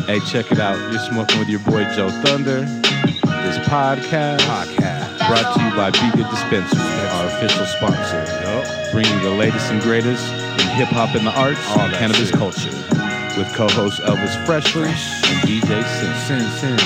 Hey, check it out. You're smoking with your boy Joe Thunder. This podcast brought to you by Be Good Dispensary, our official sponsor. Bringing you the latest and greatest in hip hop and the arts and cannabis culture. With co-host Elvis Freshly and DJ Sin.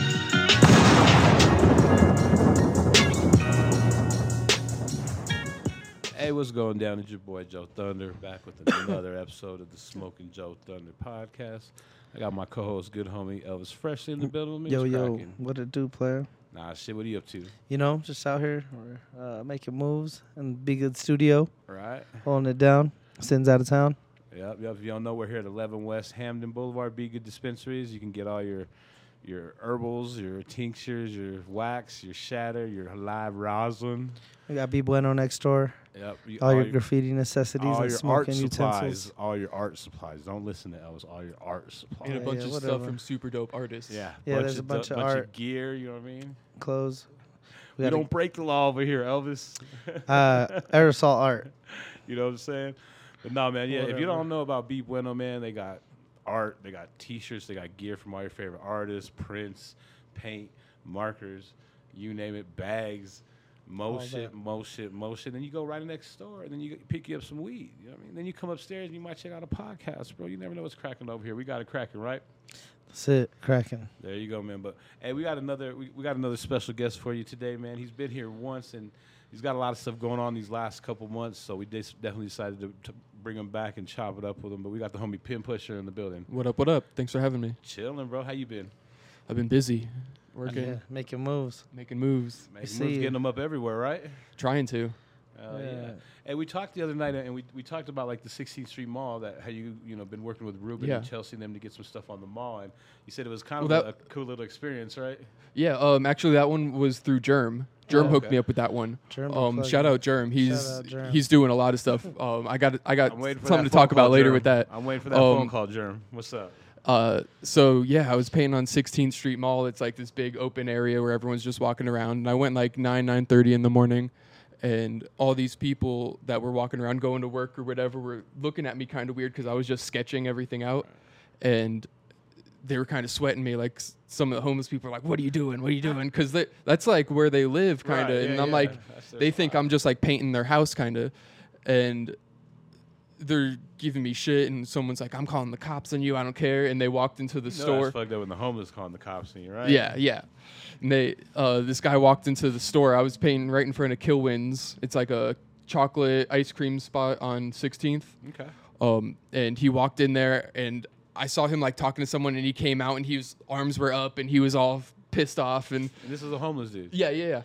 Hey, what's going down? It's your boy Joe Thunder, back with another episode of the Smoking Joe Thunder podcast. I got my co-host, good homie Elvis Freshly in the building with me. Yo, what it do, player? Nah, shit, what are you up to? You know, just out here making moves in Be Good Studio. Right. Holding it down. Sin's out of town. Yep. If you don't know, we're here at 11 West Hamden Boulevard, Be Good Dispensaries. You can get all your herbals, your tinctures, your wax, your shatter, your live rosin. We got B Bueno next door. Yep. All your graffiti necessities all and your smoking art utensils. supplies. All your art supplies. Don't listen to Elvis. All your art supplies. And a bunch of whatever. stuff from super dope artists. Yeah. There's a bunch of art. Gear, you know what I mean? Clothes. We don't break the law over here, Elvis. Aerosol art. You know what I'm saying? But no, man, yeah, if you Whatever. don't know about Be Bueno, man, they got art, they got T-shirts, they got gear from all your favorite artists, prints, paint, markers, you name it, bags, most shit. Then you go right next door, and then you pick you up some weed. You know what I mean? Then you come upstairs, and you might check out a podcast, bro. You never know what's cracking over here. We got it cracking, right? That's it. Cracking. There you go, man. But hey, we got another special guest for you today, man. He's been here once, and he's got a lot of stuff going on these last couple months, so we definitely decided to bring him back and chop it up with him. But we got the homie Pin Pusher in the building. What up, what up? Thanks for having me. Chilling, bro. How you been? I've been busy. Working, Yeah, making moves. making moves, Making see moves, you. getting them up everywhere, right? trying to. Yeah. Hey, we talked the other night, and we talked about like the 16th Street Mall, that how you been working with Ruben and Chelsea and them to get some stuff on the mall, and you said it was kind of a cool little experience, right? Yeah, actually that one was through Germ. Germ hooked okay. me up with that one. Germ Shout out Germ. He's doing a lot of stuff. I got I'm waiting for something that to talk phone call, about later Germ. with that. I'm waiting for that phone call, Germ. What's up? So yeah, I was painting on 16th Street Mall. It's like this big open area where everyone's just walking around. And I went like 9:30 in the morning, and all these people that were walking around going to work or whatever were looking at me kind of weird because I was just sketching everything out, and they were kind of sweating me. Like some of the homeless people were like, "What are you doing? What are you doing?" Because that's like where they live, kind of. Right, and yeah, I'm yeah. like, That's their they think spot. I'm just like painting their house, kind of, and they're giving me shit, and someone's like, "I'm calling the cops on you. I don't care." And they walked into the You know store. that's fucked up when the homeless calling the cops on you, right? Yeah. And they, this guy walked into the store. I was painting right in front of Kilwins. It's like a chocolate ice cream spot on 16th. Okay. And he walked in there, and I saw him like talking to someone, and he came out, and his arms were up, and he was all pissed off. And And this is a homeless dude. yeah.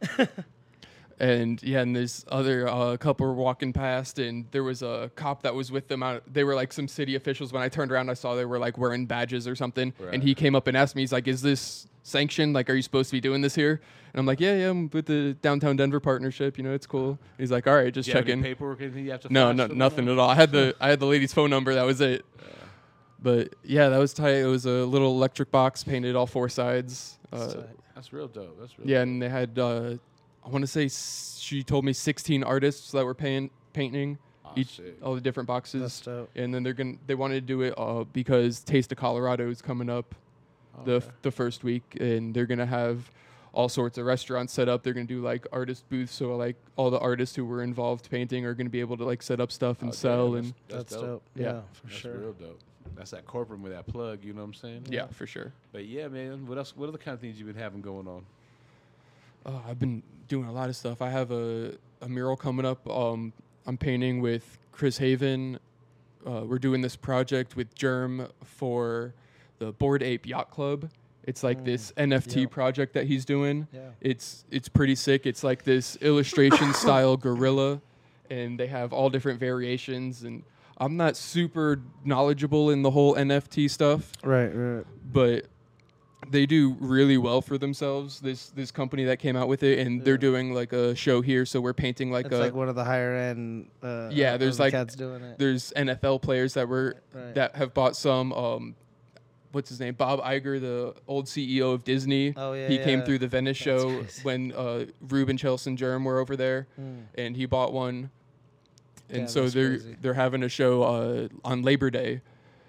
And there's other couple were walking past, and there was a cop that was with them. They were like some city officials. When I turned around, I saw they were like wearing badges or something. Right. And he came up and asked me, he's like, "Is this sanctioned? Like, are you supposed to be doing this here?" And I'm like, "Yeah, I'm with the Downtown Denver partnership. You know, it's cool." He's like, "All right, just Do you have checking." any paperwork? Anything you have to No, flash no, for them? nothing at all. I had the lady's phone number. That was it. But yeah, that was tight. It was a little electric box painted all four sides. That's real dope. That's real. Yeah, dope. and they had, I want to say, she told me 16 artists that were painting Shit. all the different boxes. That's dope. And then they wanted to do it because Taste of Colorado is coming up the first week, and they're gonna have all sorts of restaurants set up. They're gonna do like artist booths, so like all the artists who were involved painting are gonna be able to like set up stuff and sell. And That's dope. Yeah. Yeah, for That's sure. real dope. That's that corporate with that plug, you know what I'm saying? yeah, for sure. But yeah, man, what else? What other kind of things you been having going on? I've been doing a lot of stuff. I have a mural coming up. I'm painting with Chris Haven. We're doing this project with Germ for the Bored Ape Yacht Club. It's like this NFT Yeah. project that he's doing. Yeah. It's pretty sick. It's like this illustration style gorilla, and they have all different variations. And I'm not super knowledgeable in the whole NFT stuff, Right. but they do really well for themselves. This company that came out with it, and they're doing like a show here. So we're painting like It's like one of the higher end. Yeah, there's of the like- cats doing it. there's NFL players that Right. that have bought some. What's his name? Bob Iger, the old CEO of Disney. Oh, yeah, He came yeah. through the Venice That's show crazy. when Ruben, Chelsea, and Germ were over there, and he bought one. And Yeah, so that's crazy. they're having a show on Labor Day,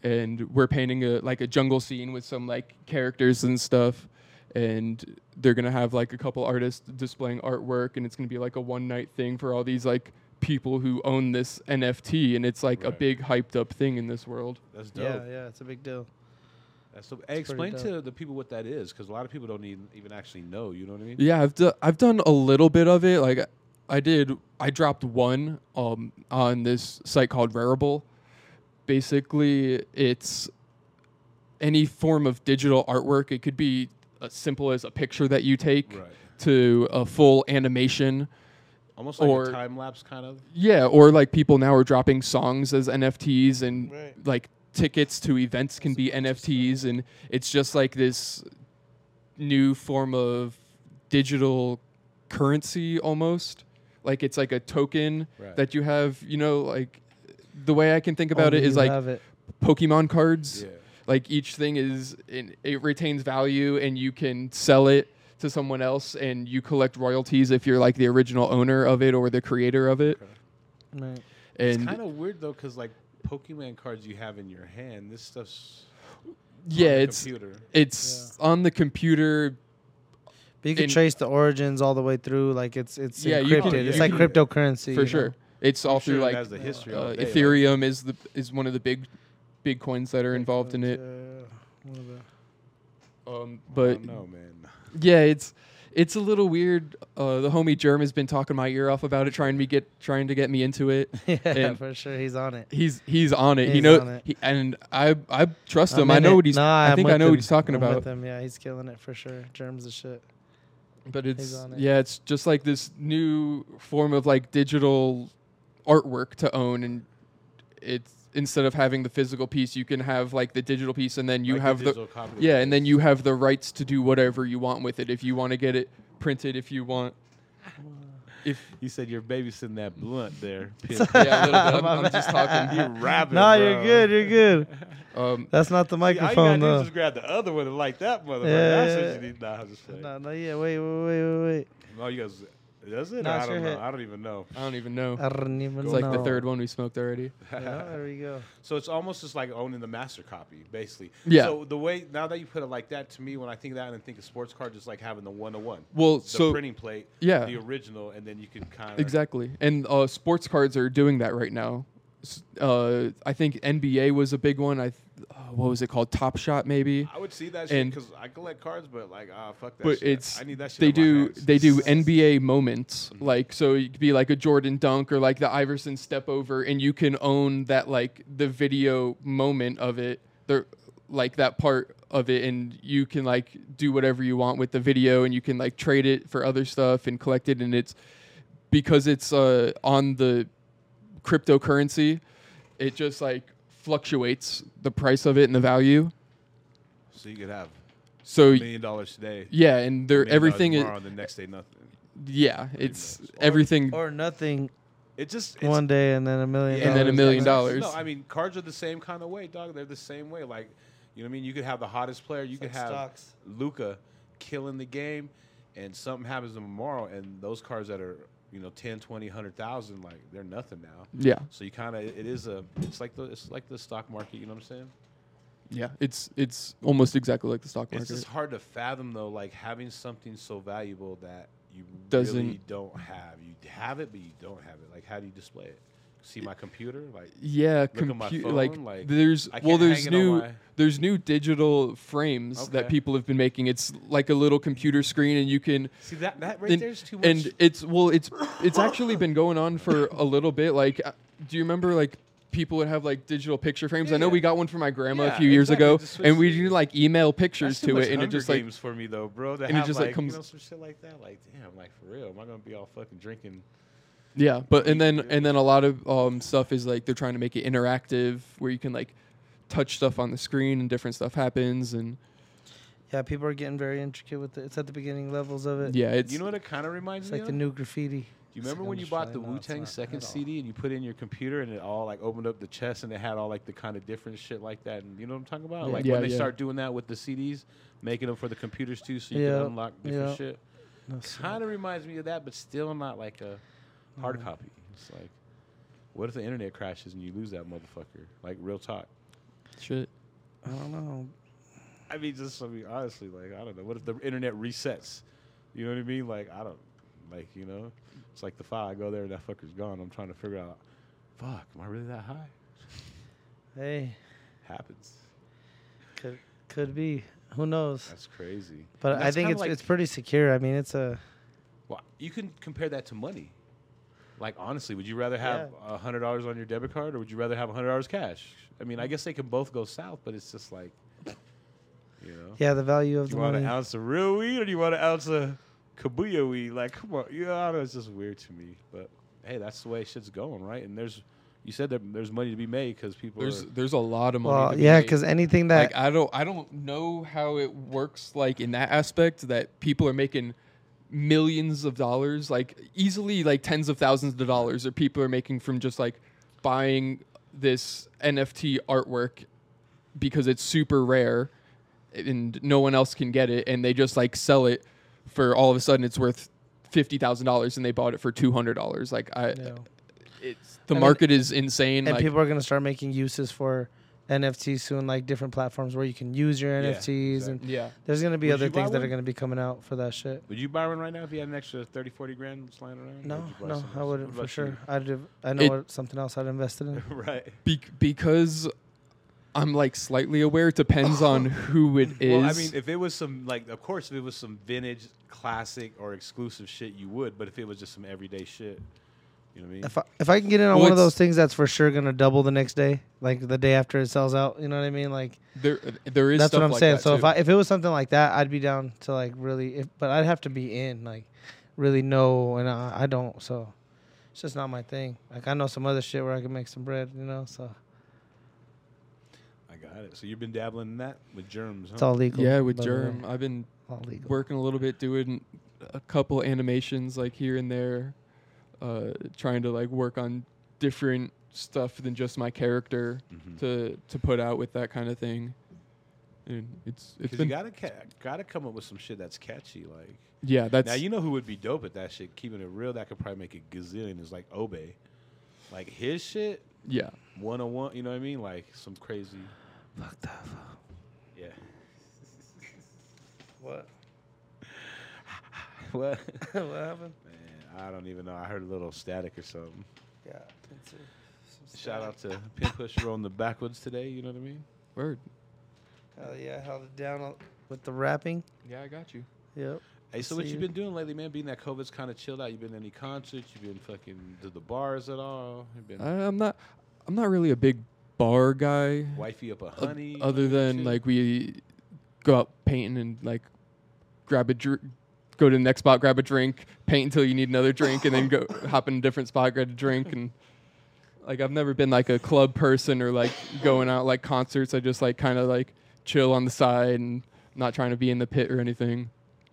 and we're painting a jungle scene with some like characters and stuff, and they're gonna have like a couple artists displaying artwork, and it's gonna be like a one night thing for all these like people who own this NFT, and it's like a Right. big hyped up thing in this world. That's dope. Yeah, it's a big deal. That's dope. Hey, It's pretty explain to the people what that is, because a lot of people don't even actually know. You know what I mean? Yeah, I've done a little bit of it. Like I dropped one on this site called Rarible. Basically, it's any form of digital artwork. It could be as simple as a picture that you take Right. to a full animation. Almost like Or- a time lapse kind of. Yeah, or like people now are dropping songs as NFTs, and Right. like tickets to events can be NFTs, and it's just like this new form of digital currency almost. Like it's like a token Right. that you have, like the way I can think about Only it is you like have it. Pokemon cards. Yeah. Like each thing it retains value, and you can sell it to someone else, and you collect royalties if you're like the original owner of it or the creator of it. Okay. Right. It's And kind of weird though, because like Pokemon cards you have in your hand, this stuff's yeah, on the it's computer. it's on the computer. But you can In- trace the origins all the way through. Like it's Yeah, you encrypted. can- It's you like can- cryptocurrency. For you sure. know? It's all I'm through sure it like has the history all day, like- Ethereum is one of the big coins that are involved in it. One of the- I But don't know, man. yeah, it's a little weird. The homie Germ has been talking my ear off about it, trying to get me into it. yeah, And- for sure. He's on it. He's on it. He He's know on it. and I trust him. I'm I in know it. what he's. Nah, I I'm think with I know him. what he's talking I'm about. with him. Yeah, he's killing it for sure. Germs the shit. But it's on it. yeah, it's just like this new form of like digital artwork to own, and it's instead of having the physical piece, you can have like the digital piece, and then you Like have the digital copy of yeah, it. and then you have the rights to do whatever you want with it. If you want to get it printed, if you want, if You said you're babysitting that blunt there. yeah, a little bit. I'm just talking. You're rapping. Nah, bro. you're good. You're good. Um, That's not the See, all you microphone gotta do though. is just grab the other one and like that motherfucker. Yeah, That's yeah, what you need. Nah, I'm just playing. No, yeah. Wait. Oh, you guys, does it? Nah, I it's don't your know. hit. I don't even know. I don't even know. I don't even It's like the know. third one we smoked already. Yeah, there we go. So it's almost just like owning the master copy, basically. Yeah. So the way now that you put it like that, to me, when I think of that and think of sports card, just like having the 1-to-1, Well, the so printing plate, yeah. the original, and then you can kind of Exactly. And sports cards are doing that right now. I think NBA was a big one. What was it called? Top Shot, maybe. I would see that shit And- because I collect cards, but like, fuck that But shit. it's I need that shit. they in my do hands. they do NBA moments, Mm-hmm. like so it could be like a Jordan dunk or like the Iverson step over, and you can own that like the video moment of it, like that part of it, and you can like do whatever you want with the video, and you can like trade it for other stuff and collect it, and it's because it's on the cryptocurrency, it just like fluctuates the price of it and the value. So you could have So $1 million today. yeah, and $1 there million everything is tomorrow, and the next day nothing. yeah, it's million. everything. Or nothing It just it's, one day and then $1 million. And then $1 million. No, I mean cards are the same kind of way, dog. They're the same way. Like, you know what I mean? You could have the hottest player. You could like have stocks. Luka killing the game, and something happens tomorrow, and those cards that are 10, 20, 100,000, like they're nothing now. Yeah, So you kind of it's like the stock market. You know what I'm saying? yeah, it's almost exactly like the stock It's market. just hard to fathom though, like having something so valuable that you really Doesn't- don't have. You have it, but you don't have it. Like, how do you display it? See my computer, like. Yeah, Look at my phone, like there's I can't there's hang it on my- there's new digital frames that Okay. people have been making. It's like a little computer screen, and you can See that right and, there's too much. and it's actually been going on for a little bit. Like, do you remember like people would have like digital picture frames? I know Yeah. we got one for my grandma Yeah, a few years exactly. ago, Just and we switch- do like email pictures That's too to much it, and it Hunger just like Games for me though, bro. To and it have just, like, like comes- some shit like that. Like, damn, like for real, am I gonna be all fucking drinking? yeah. But and then a lot of stuff is like they're trying to make it interactive, where you can like touch stuff on the screen and different stuff happens, and Yeah, people are getting very intricate with it. It's at the beginning levels of it. yeah, it's You know what it kind of reminds It's me like of? the new graffiti. Do you remember It's when you like bought the I'm just Wu like, no, Tang it's not second at all. CD and you put it in your computer and it all like opened up the chest and it had all like the kind of different shit like that? And you know what I'm talking about? Yeah. Like Yeah, when they yeah. start doing that with the CDs, making them for the computers too, so you Yeah, can unlock different yeah. shit. No, so- Kind of reminds me of that, but still not like a hard copy. It's like, what if the internet crashes and you lose that motherfucker? Like real talk. Shit. I don't know. I mean, honestly, like, I don't know. What if the internet resets? You know what I mean? Like, I don't, like, you know, it's like the file. I go there and that fucker's gone. I'm trying to figure out, fuck, am I really that high? Hey, Happens. could be. Who knows? That's crazy. But And I that's think kinda it's like, pretty secure. I mean, it's a. well, you can compare that to money. Like, honestly, would you rather have $100 on your debit card or would you rather have $100 cash? I mean, I guess they can both go south, but it's just like, you know. Yeah, the value of Do the you want money. an ounce of real weed or do you want an ounce of Kabuya weed? Like, come on. You know, I don't know, it's just weird to me. But, hey, that's the way shit's going, right? And you said that there's money to be made because people There's a lot of money. Well, to be yeah, made. because anything that Like I don't know how it works like in that aspect that people are making millions of dollars, like easily like tens of thousands of dollars, or people are making from just like buying this NFT artwork because it's super rare and no one else can get it, and they just like sell it for all of a sudden it's worth $50,000 and they bought it for $200. Like it's the market is insane. and like, people are gonna start making uses for NFTs soon, like different platforms where you can use your Yeah, NFTs, exactly. and yeah. there's gonna be Would other you buy things that are one? gonna be coming out for that shit. Would you buy one right now if you had an extra 30, 40 grand lying around? Or No, would you buy no, something I else? wouldn't What for about sure. you? I know what something else I'd invested in. Right. Because I'm like slightly aware. It depends on who it is. Well, I mean, if it was some, like, of course, if it was some vintage, classic, or exclusive shit, you would. But if it was just some everyday shit, you know what I mean? If I can get in on Well, one of it's- those things that's for sure gonna double the next day, like the day after it sells out, you know what I mean? Like there is. that's stuff what I'm like saying. that So too. if it was something like that, I'd be down to like really. But I'd have to be in like really know, and I don't. So it's just not my thing. Like I know some other shit where I can make some bread, you know. So I got it. So you've been dabbling in that with germs, huh? it's all legal. yeah, with by the way. Germ, I've been all legal. working a little bit, doing a couple animations like here and there, trying to like work on different stuff than just my character Mhm. to put out with that kind of thing. And it's Because been you gotta come up with some shit that's catchy. Like, yeah. That's now you know who would be dope at that shit. Keeping it real, that could probably make a gazillion. Is like Obey, like his shit, yeah. 101. You know what I mean? Like some crazy. Fuck that. Yeah. What? What? What happened? Man, I don't even know. I heard a little static or something. Yeah. Shout out to Pin Pusher on the backwoods today. You know what I mean? Word. Hell yeah, held it down with the rapping. Yeah, I got you. Yep. Hey, so what See you you. been doing lately, man? Being that COVID's kind of chilled out, you been to any concerts? You been fucking to the bars at all? You been I'm not really a big bar guy. wifey up a honey? Other than like we go out painting and like grab a go to the next spot, grab a drink, paint until you need another drink, and then go hop in a different spot, grab a drink, and like I've never been like a club person or like going out like concerts. I just like kind of like chill on the side and not trying to be in the pit or anything.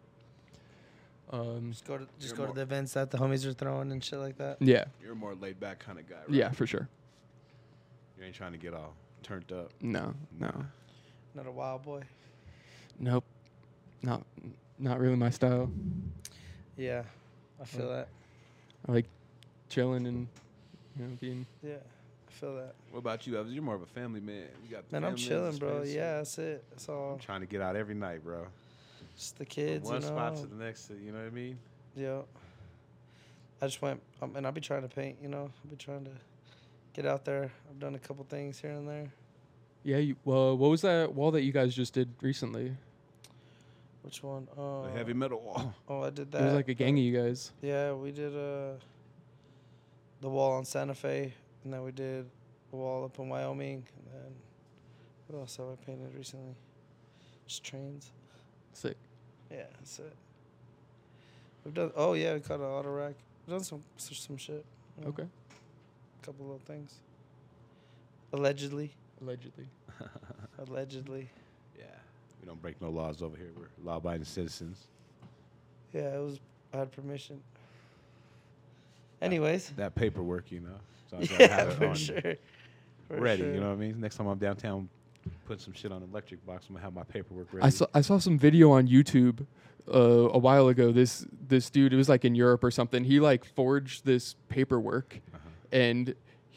Just go You're to more- the events that the homies are throwing and shit like that. Yeah, You're a more laid back kind of guy, right? yeah, for sure. You ain't trying to get all turned up. No, Not a wild boy. nope, not really my style. Yeah, I feel that. I like chilling and being. Yeah, I feel that. What about you, Evans? You're more of a family man. You got the Man, I'm family, chilling, the bro. space. Yeah, that's it. That's all. I'm trying to get out every night, bro. Just the From kids, one you know. spot to the next, you know what I mean? Yeah. I just went, and I'll be trying to paint, you know. I'll be trying to get out there. I've done a couple things here and there. Yeah, well, what was that wall that you guys just did recently? Which one? The heavy metal wall. Oh, I did that. It was like a gang of you guys. Yeah, we did the wall on Santa Fe, and then we did a wall up in Wyoming, and then what else have I painted recently? Just trains. Sick. Yeah, that's it. We've done. Oh yeah, we cut an auto rack. We've done some shit. you know, Okay. A couple little things. Allegedly. Allegedly. Yeah. We don't break no laws over here. We're law-abiding citizens. Yeah, it was. I had permission. Anyways. That paperwork, you know. So I gotta have Yeah, it for on sure. For ready, sure. you know what I mean? Next time I'm downtown, put some shit on an electric box. I'm gonna have my paperwork ready. I saw some video on YouTube a while ago. This dude, it was like in Europe or something. He like forged this paperwork, Uh-huh. and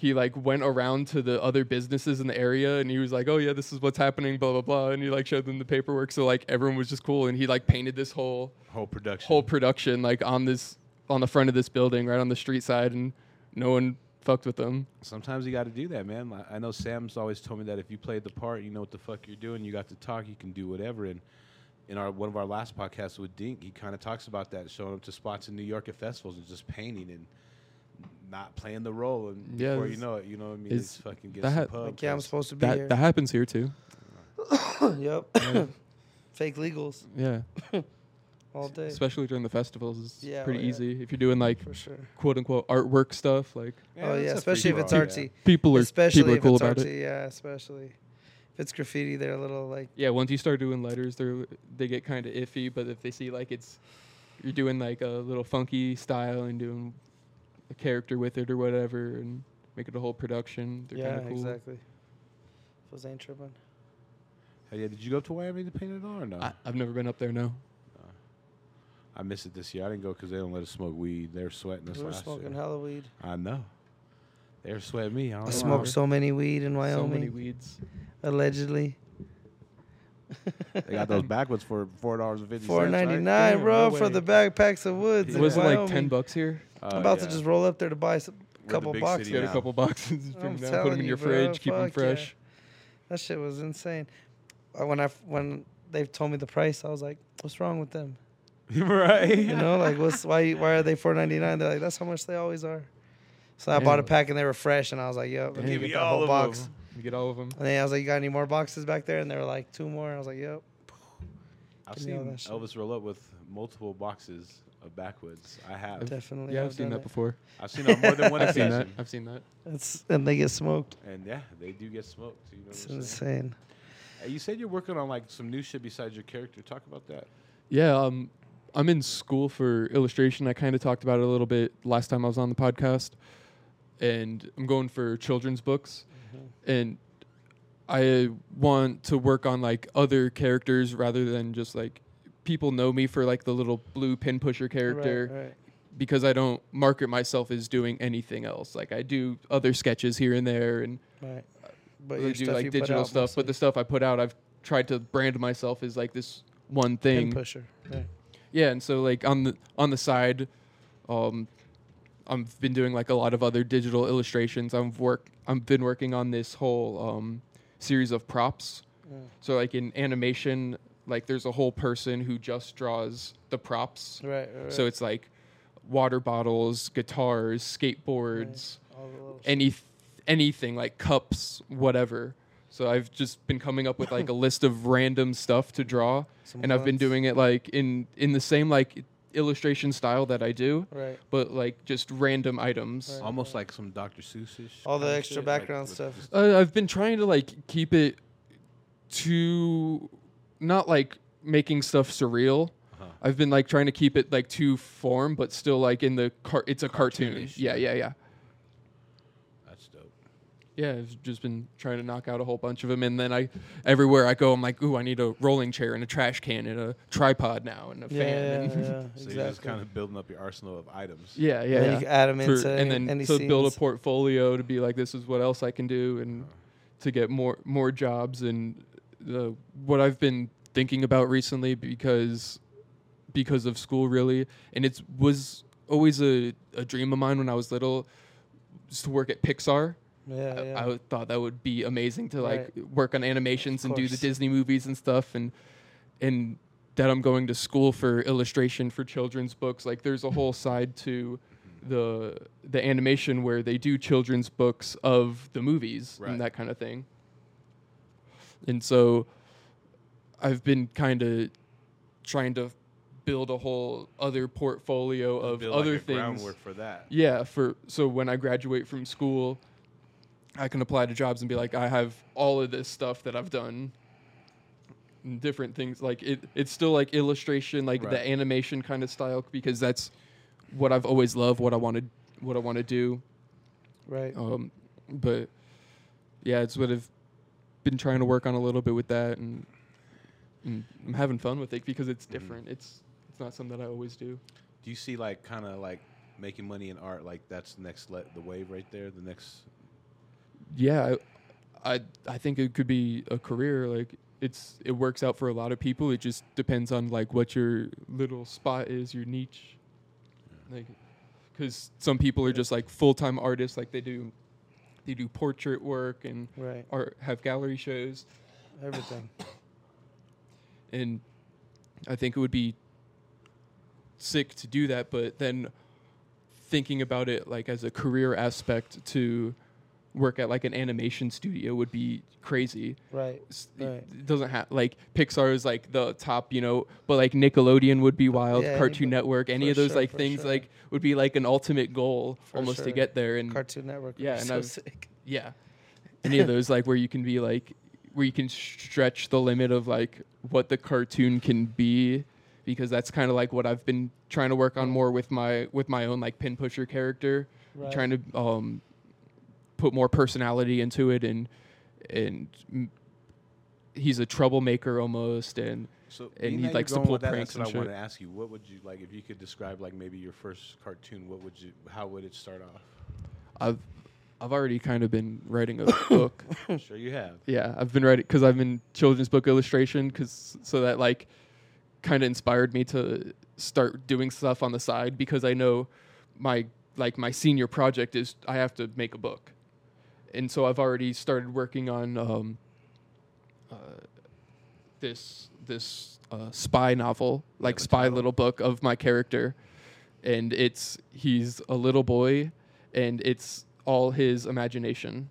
he like went around to the other businesses in the area and he was like, oh yeah, this is what's happening, blah blah blah, and he like showed them the paperwork. So like everyone was just cool, and he like painted this whole production like on the front of this building right on the street side, and no one fucked with them. Sometimes you got to do that, man. I know Sam's always told me that if you played the part, you know what the fuck you're doing. You got to talk. You can do whatever. And in one of our last podcasts with Dink, he kind of talks about that, showing up to spots in New York at festivals and just painting and not playing the role. And before you know it, you know what I mean? It's fucking get some pub. Like, yeah, I'm supposed to be here. That happens here too. Yep. Fake legals. Yeah. All day. Especially during the festivals, it's pretty yeah. easy. If you're doing like For sure. quote unquote artwork stuff, like Especially if it's artsy. people are Especially cool if it's about artsy, it. yeah, especially if it's graffiti, they're a little like. Yeah, once you start doing letters, they get kind of iffy. But if they see like you're doing like a little funky style and doing a character with it or whatever, and make it a whole production, they're kind of cool. Exactly. Those ain't tripping. Hey, yeah, did you go to Miami to paint it on or no? I've never been up there. No. I missed it this year. I didn't go because they don't let us smoke weed. They were sweating us We were last smoking year. hella weed. I know. They were sweating me. I smoked so many weed in Wyoming. So many weeds. Allegedly. They got those backwoods for $4.50. $4.99, Damn, bro, no for way. the backpacks of woods. Yeah. in Was it like Wyoming. $10 here? I'm about to just roll up there to buy a couple big boxes. city Get now. a couple boxes, bring I'm them down, put telling them in you, your bro, fridge, keep them fuck fresh. yeah. That shit was insane. When they told me the price, I was like, "What's wrong with them?" Right. You know, like why are they $4.99? They're like, "That's how much they always are." So I bought a pack and they were fresh, and I was like, "Yep, let me Give get me that all whole of box." them. You get all of them. And then I was like, "You got any more boxes back there?" And they were like, 2 more. I was like, "Yep." I've Give me all seen that shit. Elvis roll up with multiple boxes of backwoods. I have. Definitely. Yeah, I've seen that before. I've seen on more than one I've seen occasion. that. I've seen that. And they get smoked. And yeah, they do get smoked. You know It's what I'm saying? insane. Hey, you said you're working on like some new shit besides your character. Talk about that. Yeah, I'm in school for illustration. I kind of talked about it a little bit last time I was on the podcast. And I'm going for children's books. And I want to work on like other characters rather than just like people know me for like the little blue pin pusher character Right. because I don't market myself as doing anything else. Like I do other sketches here and there and But I your do stuff like you put digital out stuff. mostly But the stuff I put out, I've tried to brand myself as like this one thing. pin pusher. Right. Yeah, and so like on the side, I've been doing like a lot of other digital illustrations. I've been working on this whole series of props. So like in animation, like there's a whole person who just draws the props. Right. So it's like water bottles, guitars, skateboards, All the little anything like cups, whatever. So I've just been coming up with like a list of random stuff to draw, Some and I've been guns. doing it like in the same like illustration style that I do, Right. but like just random items. Right. Almost like some Dr. Seuss-ish. All the kinda extra shit, like background with stuff. just- I've been trying to like keep it to not like making stuff surreal. I've been like trying to keep it like to form, but still like in the it's a cartoon. Cartoonish, Yeah. That's dope. Yeah, I've just been trying to knock out a whole bunch of them, and then everywhere I go, I'm like, ooh, I need a rolling chair and a trash can and a tripod now and a fan. And So exactly. you're just kind of building up your arsenal of items. yeah. And then you can add them into and then any to build a scenes. portfolio to be like, this is what else I can do, and to get more jobs. And what I've been thinking about recently because of school, really, and it was always a dream of mine when I was little, is to work at Pixar. Yeah. I thought that would be amazing to like Right. work on animations Of and do the course. Disney movies and stuff, and that I'm going to school for illustration for children's books. Like there's a whole side to the animation where they do children's books of the movies Right. and that kind of thing. And so I've been kind of trying to build a whole other portfolio of Build other like a things. groundwork for that. Yeah, so when I graduate from school, I can apply to jobs and be like, I have all of this stuff that I've done, and different things. Like it's still like illustration, like Right. the animation kind of style, because that's what I've always loved, what I want to do. Right. But yeah, it's what I've been trying to work on a little bit with that, and I'm having fun with it because it's different. It's not something that I always do. Do you see like kind of like making money in art, like that's the next the wave right there, the next yeah, I think it could be a career. Like it works out for a lot of people. It just depends on like what your little spot is, your niche. Like, because some people are just like full-time artists, like they do portrait work and Right. art, have gallery shows, Everything. and I think it would be sick to do that. But then thinking about it like as a career aspect to work at like an animation studio would be crazy. Right. Right. It doesn't have like Pixar is like the top, but like Nickelodeon would be wild, Yeah, Cartoon anybody- Network, any for of those sure, like for things sure. like would be like an ultimate goal For almost to sure. get there. And Cartoon Network. Yeah, Yeah, and so I've- sick. yeah, any of those like where you can be like where you can stretch the limit of like what the cartoon can be, because that's kind of like what I've been trying to work on more with my own like pin pusher character, Right. trying to put more personality into it, and he's a troublemaker almost, and So And being he that likes you're to going pull with that, pranks that's what and I wanted shit. to ask you. What would you like if you could describe like maybe your first cartoon? How would it start off? I've already kind of been writing a book. Sure, you have. Yeah, I've been writing because I'm in children's book illustration, so that like kind of inspired me to start doing stuff on the side, because I know my senior project is I have to make a book, and so I've already started working on this spy novel, like have a spy title? little book of my character, and he's a little boy, and it's all his imagination.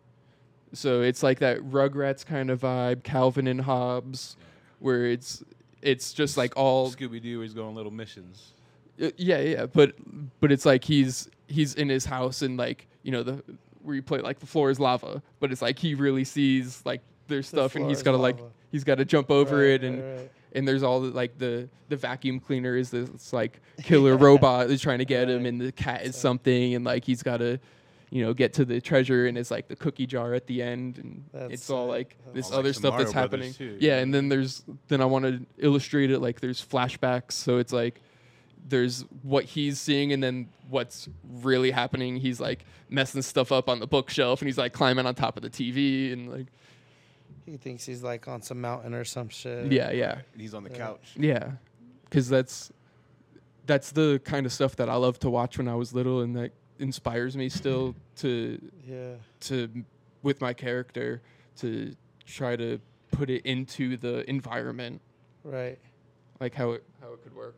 So it's like that Rugrats kind of vibe, Calvin and Hobbes, where it's just like all Scooby Doo. He's going little missions. yeah, but it's like he's in his house, and like the where you play like the floor is lava, but it's like he really sees like there's stuff, and floor he's is got to like lava. he's got to jump over Right, it, and right. and there's all like the vacuum cleaner is this like killer robot is trying to get him, Right. and the cat is something, and like he's got to get to the treasure, and it's like the cookie jar at the end, and That's it's all sick. like That's this All like other some stuff Mario that's Brothers happening. too, Yeah, yeah. and then I want to illustrate it like there's flashbacks, so it's like there's what he's seeing, and then what's really happening. He's like messing stuff up on the bookshelf, and he's like climbing on top of the TV, and like He thinks he's like on some mountain or some shit. yeah, And he's on the Yeah. couch. yeah, because that's the kind of stuff that I love to watch when I was little, and that inspires me still to Yeah. with my character to try to put it into the environment, Right. like how it could work.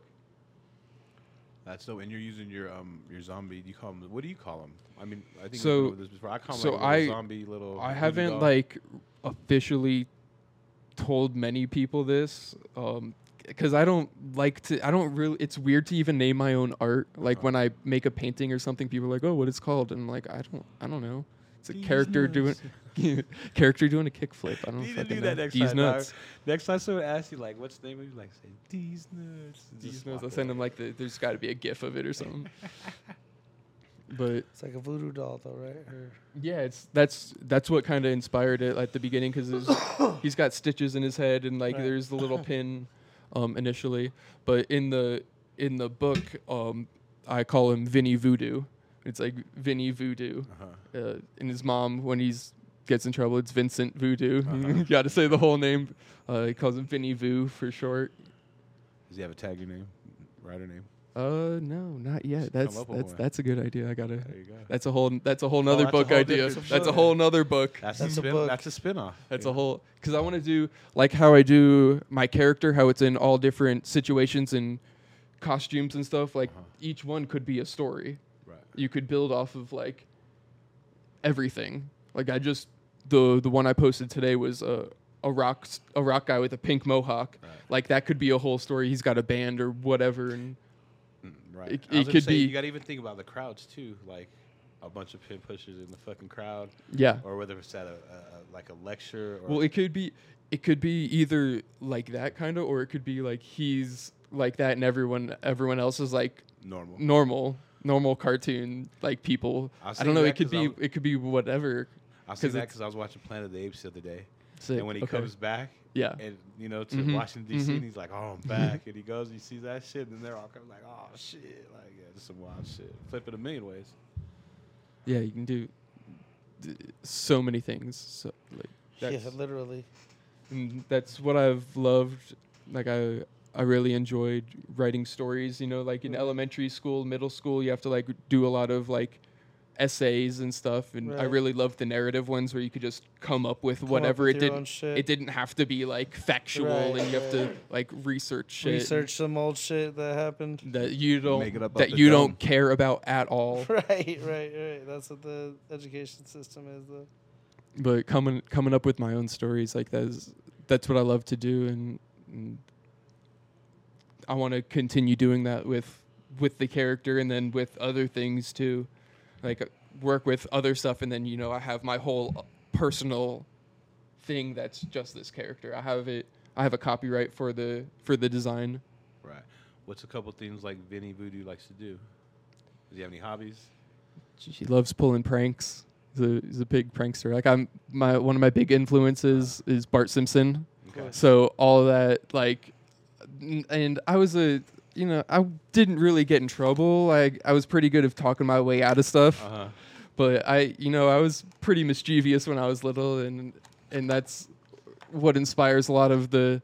That's dope. And you're using your zombie. You call them? What do you call them? I mean, I think So- we've been over this before. I call them so like a I- little zombie little. I voodoo haven't doll. like officially told many people this, because I don't really. It's weird to even name my own art. Like when I make a painting or something, people are like, "Oh, what it's called?" And I'm like, I don't know. It's a These character doing nuts. character doing a kickflip. I don't You need to fucking do know. that next These time. dog. nuts. Next time someone asks you like, "What's the name of you?" Like, say these nuts. and These just nuts. walk I'll send away. them like there's got to be a GIF of it or something. But It's like a voodoo doll, though, right? Or yeah, that's what kind of inspired it at the beginning, because he's got stitches in his head, and like Right. there's the little pin initially, but in the book I call him Vinny Voodoo. It's like Vinny Voodoo, Uh-huh. and his mom, when he's gets in trouble, it's Vincent Voodoo. Uh-huh. You got to say the whole name. He calls him Vinny Voo for short. Does he have a tagger name? Writer name? No, not yet. Come up with one. That's a good idea. I gotta. There you go. That's a whole nother that's a book whole idea. different That's a book. whole nother book. That's a a spin. book. That's a spinoff. That's a whole, because I want to do like how I do my character, how it's in all different situations and costumes and stuff. Like Uh-huh. each one could be a story. Right. You could build off of like everything. Like I just the one I posted today was a rock guy with a pink mohawk. Right. Like that could be a whole story. He's got a band or whatever, and Right. It- I was it gonna could say, be- You got to even think about the crowds too, like a bunch of pin pushers in the fucking crowd, yeah. or whether it's at like a lecture. Or Well, it could be either like that kind of, or it could be like he's like that, and everyone else is like normal. normal cartoon like people. I'll I say don't know. that It could 'cause be I'm- it could be whatever. I see 'cause that it's- because I was watching Planet of the Apes the other day, Sick. and when he Okay. comes back, Yeah. and to Mhm. Washington D.C., Mhm. and he's like, "Oh, I'm back," and he goes, and he sees that shit, and they're all coming like, "Oh shit!" Like, yeah, just some wild shit. Flip it a million ways. Yeah, you can do so many things. So like Yeah, literally. and that's what I've loved. Like I really enjoyed writing stories. You know, like in elementary school, middle school, you have to like do a lot of like essays and stuff. And I Right. really loved the narrative ones where you could just come up with Come whatever. up with It your didn't. own shit. It didn't have to be like factual, Right, and you have to right. like research shit Research some old shit that happened. that you Make it don't up that off the you dome. don't care about at all. Right. That's what the education system is, though. But coming up with my own stories, like that's what I love to do, and I want to continue doing that with the character, and then with other things too, like work with other stuff, and then I have my whole personal thing that's just this character. I have a copyright for the design. Right. What's a couple things like Vinny Voodoo likes to do? Does he have any hobbies? She loves pulling pranks. He's a big prankster. Like one of my big influences is Bart Simpson. Okay. So all of that, like, and I was I didn't really get in trouble. I was pretty good at talking my way out of stuff. Uh-huh. But I was pretty mischievous when I was little, and that's what inspires a lot of the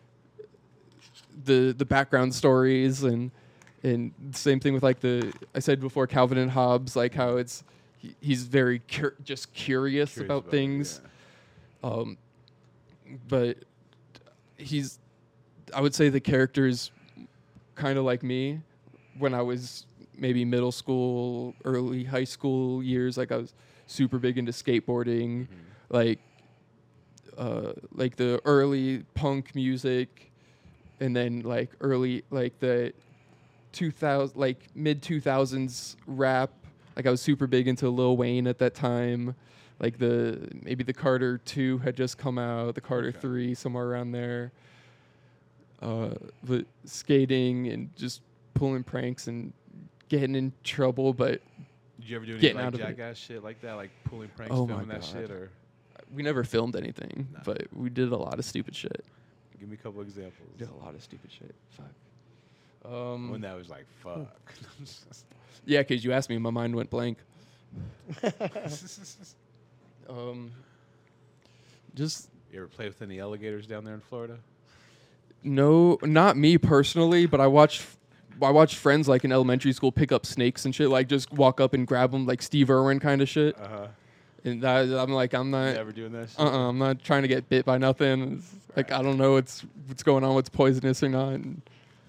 background stories, and same thing with like I said before, Calvin and Hobbes, like how he's very just curious about it, things. yeah. But I would say the character is kind of like me when I was maybe middle school, early high school years. Like I was super big into skateboarding, like the early punk music, and then like early like the 2000 like mid 2000s rap. Like I was super big into Lil Wayne at that time. Like maybe the Carter 2 had just come out, the Carter 3 somewhere around there. But skating and just pulling pranks and getting in trouble, but Did you ever do any Getting like out of it. jackass shit like that, like pulling pranks, Oh my filming that God. shit, or we never filmed anything. Nah. But we did a lot of stupid shit. give me a couple examples? Did a lot of stupid shit. Fuck. When that was like, fuck. Yeah, because you asked me, my mind went blank. Just You ever play with any alligators down there in Florida? no, not me personally, but I watched friends like in elementary school pick up snakes and shit, like just walk up and grab them, like Steve Irwin kind of shit. Uh-huh. And I'm like, I'm not. Never doing that shit? I'm not trying to get bit by nothing. It's like I don't know what's going on, what's poisonous or not. And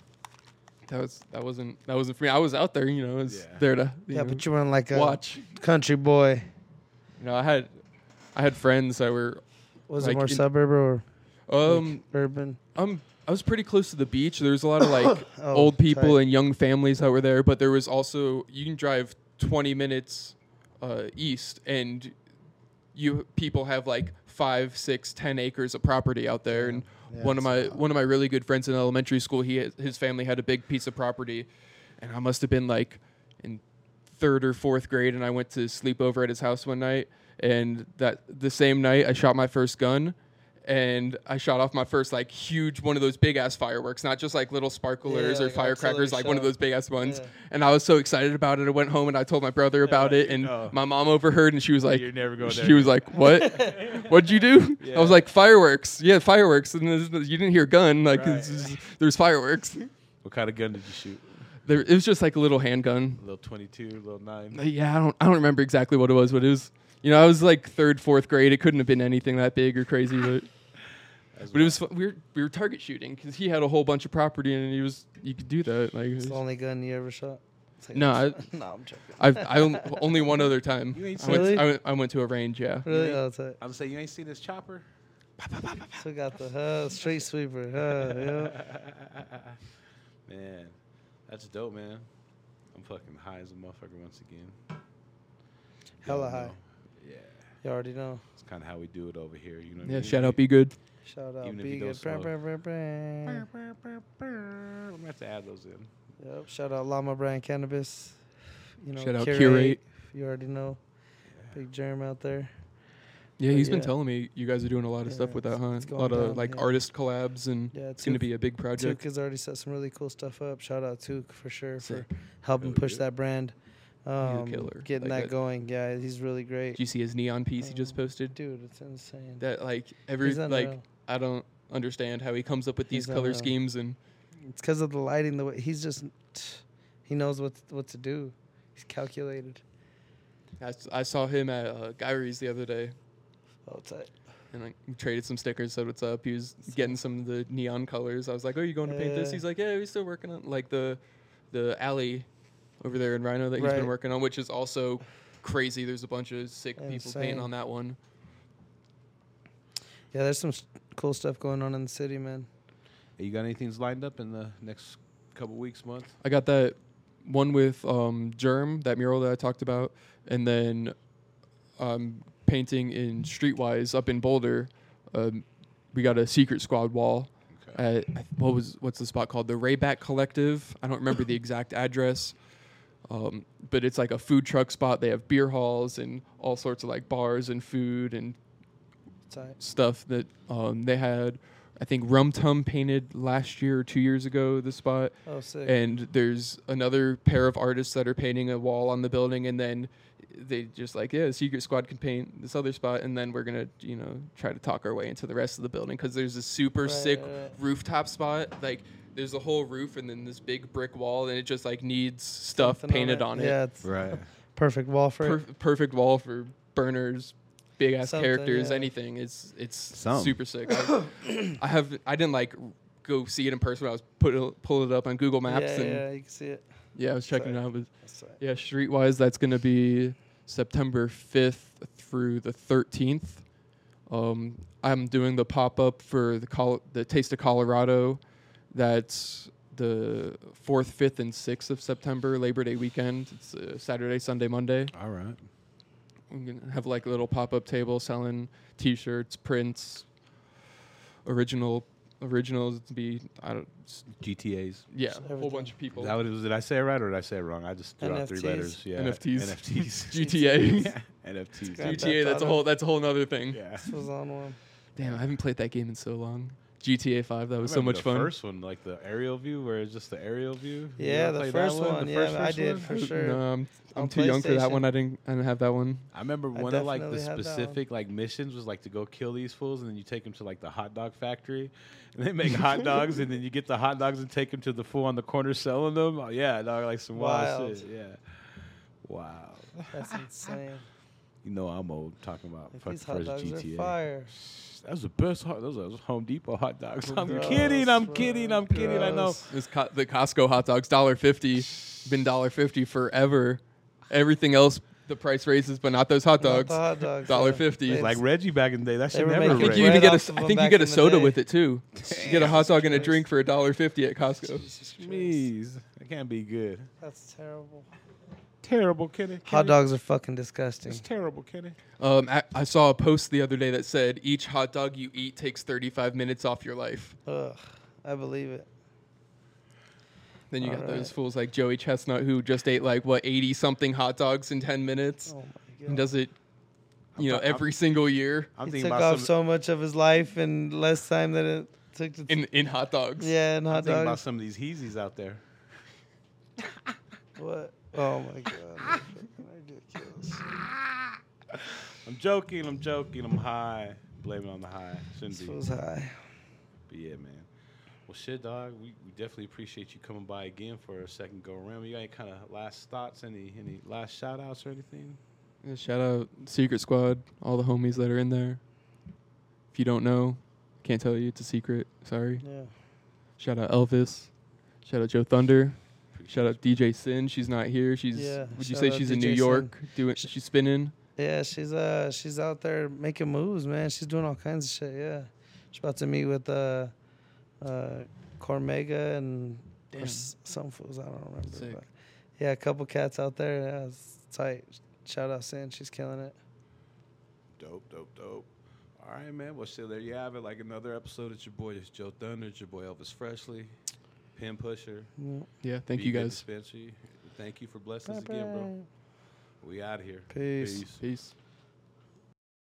that wasn't for me. I was out there, I was Yeah. there to Yeah, but you weren't like a watch. country boy. I had friends that were Was like it more in- suburb or like urban? I was pretty close to the beach. There was a lot of like Oh, old people tight. and young families that were there, but there was also you can drive 20 minutes east, and people have like 5, 6, 10 acres of property out there. And Yeah, one of my really good friends in elementary school, his family had a big piece of property, and I must have been like in 3rd or 4th grade, and I went to sleep over at his house one night, and the same night I shot my first gun. And I shot off my first like huge one of those big ass fireworks, not just like little sparklers Yeah, or like firecrackers, artillery like one of shot. those big ass ones. Yeah. And I was so excited about it. I went home and I told my brother about it, and Oh. my mom overheard, and she was like, You're never going there. she was like, "What? What'd you do?" Yeah. I was like, "Fireworks." Yeah, fireworks. And you didn't hear gun. Like Right. there's fireworks. What kind of gun did you shoot? It was just like a little handgun. A little 22, a little 9? Yeah, I don't remember exactly what it was, but it was. I was like 3rd, 4th grade. It couldn't have been anything that big or crazy, but. As But it was fun. We were target shooting because he had a whole bunch of property, and you could do that. Like, It's the only gun you ever shot? It's like- No, no, I'm joking. only one other time. You ain't I went, seen- I went to a range. Yeah. Really? ain't- Oh, that's it. I'm saying you ain't seen this chopper? Still got the street sweeper. Yeah. Man, that's dope, man. I'm fucking high as a motherfucker once again. Hella Y'all high. know. Yeah, You already know. it's kind of how we do it over here. You know what I Yeah. mean? Shout out. Be good. Shout out. Even if Be you don't good. Brr, smoke. brr, brr, brr. I'm gonna have to add those in. Yep. Shout out Llama Brand Cannabis. Shout out Curate. You already know. Big germ out there. Yeah, he's been Yeah. telling me you guys are doing a lot of stuff Yeah, with that, huh? it's A going lot of down, like yeah. artist collabs, and Yeah, it's going to be a big project. Took has already set some really cool stuff up. Shout out Took for sure Sick. for helping Hell push yeah. that brand. killer. Getting Like that going. Yeah, he's really great. Did you see his neon piece he just posted? Dude, it's insane. That like He's unreal. I don't understand how he comes up with these He's color unreal. schemes and It's because of the lighting. The way he's just, he knows what to do. He's calculated. I saw him at Gyrie's the other day Oh, tight. and we traded some stickers. Said what's up. He was getting some of the neon colors. I was like, "Oh, you going to paint this?" Yeah. He's like, "Yeah, we're still working on like the alley over there in Rhino that he's been Right. working on, which is also crazy. There's a bunch of sick people Insane. painting on that one." Yeah, there's some cool stuff going on in the city, man. Hey, you got anything lined up in the next couple weeks, month? I got that one with Germ, that mural that I talked about, and then painting in Streetwise up in Boulder. We got a Secret Squad wall at what's the spot called? The Rayback Collective. I don't remember the exact address, but it's like a food truck spot. They have beer halls and all sorts of like bars and food and Tight. stuff that they had. I think Rum Tum painted last year or 2 years ago the spot. Oh, sick. And there's another pair of artists that are painting a wall on the building, and then they just like, yeah, Secret Squad can paint this other spot, and then we're gonna, try to talk our way into the rest of the building because there's a super sick Right. rooftop spot. Like, there's a whole roof and then this big brick wall, and it just like needs stuff Something painted on it. Yeah, it's Right. perfect wall for it. Perfect wall for burners, big ass Something, characters, yeah. anything. It's Something. super sick. I didn't like go see it in person. I was pull it up on Google Maps Yeah, and yeah, you can see it. I was checking it out. But That's tight. yeah, Streetwise, that's gonna be September 5th through the 13th. I'm doing the pop up for the Taste of Colorado. That's the 4th, 5th, and 6th of September, Labor Day weekend. It's Saturday, Sunday, Monday. All right. I'm gonna have like a little pop-up table selling T-shirts, prints, originals. To be GTAs. a whole Everything. bunch of people. Is that what it was? Did I say it right or did I say it wrong? I just threw out 3 NFTs. letters. Yeah. NFTs. NFTs. GTA. Yeah. NFTs. Got GTA. that That's a whole nother thing. Yeah. This was on one. Damn, I haven't played that game in so long. GTA 5. That was I so remember much the fun. first one, like the aerial view, where it's just the aerial view. You Yeah, ever the played first that one. The Yeah, first I did one? for sure. No, I'm On too young for that PlayStation. one. I didn't have that one. I remember I one of like the definitely had that one. specific like missions was like to go kill these fools, and then you take them to like the hot dog factory, and they make hot dogs, and then you get the hot dogs and take them to the fool on the corner selling them. Oh, yeah, dog, like some wild Wild. shit. Yeah, wow. That's insane. You know I'm old talking about Like, fucking these hot first dogs GTA. are fire. That was the best. Those are Home Depot hot dogs. I'm Gross, kidding. I'm bro. kidding. I'm kidding. I know. Gross. The Costco hot dogs, $1.50, been $1.50 forever. Everything else, the price raises, but not those hot Not dogs. the hot dogs. $1.50. Yeah. It's like Reggie back in the day. That They shit were never I making think raised. you even Right get off of I them think you back get in a the soda day. with it too. You get a hot dog and a Christ. drink for $1.50 at Costco. Jeez, that can't be good. That's terrible. Terrible, Kenny. Hot dogs are fucking disgusting. It's terrible, Kenny. I saw a post the other day that said each hot dog you eat takes 35 minutes off your life. Ugh, I believe it. Then you got Alright. those fools like Joey Chestnut who just ate like 80 something hot dogs in 10 minutes Oh my and god. does it, I'm every single year I'm He thinking took about off some. so much of his life in less time than it took to. in hot dogs. Yeah, and I'm hot thinking about dogs. some of these Heezies out there. What? Oh my god. That's fucking ridiculous. I'm joking. I'm high. Blame it on the high. Shouldn't This be. was high. But yeah, man. Well, shit, dog. We definitely appreciate you coming by again for a second go around. You got any kind of last thoughts? Any last shout outs or anything? Yeah, shout out Secret Squad, all the homies that are in there. If you don't know, can't tell you, it's a secret. Sorry. Yeah. Shout out Elvis. Shout out Joe Thunder. Shout out DJ Sin. She's not here. She's. Yeah, Would you shout say out she's in DJ New Sin. York doing? She's spinning. Yeah, she's out there making moves, man. She's doing all kinds of shit. Yeah, she's about to meet with Cormega and Damn. some fools. I don't remember. Sick. But yeah, a couple cats out there. Yeah, it's tight. Shout out Sin. She's killing it. Dope. All right, man. Well, shit, there you have it. Like another episode. It's your boy, it's Joe Thunder. It's your boy, Elvis Freshly. Pin Pusher. Mm. Yeah. Thank Be you Good guys. Dispensary. Thank you for blessing us again, bro. We out here. Peace. Peace.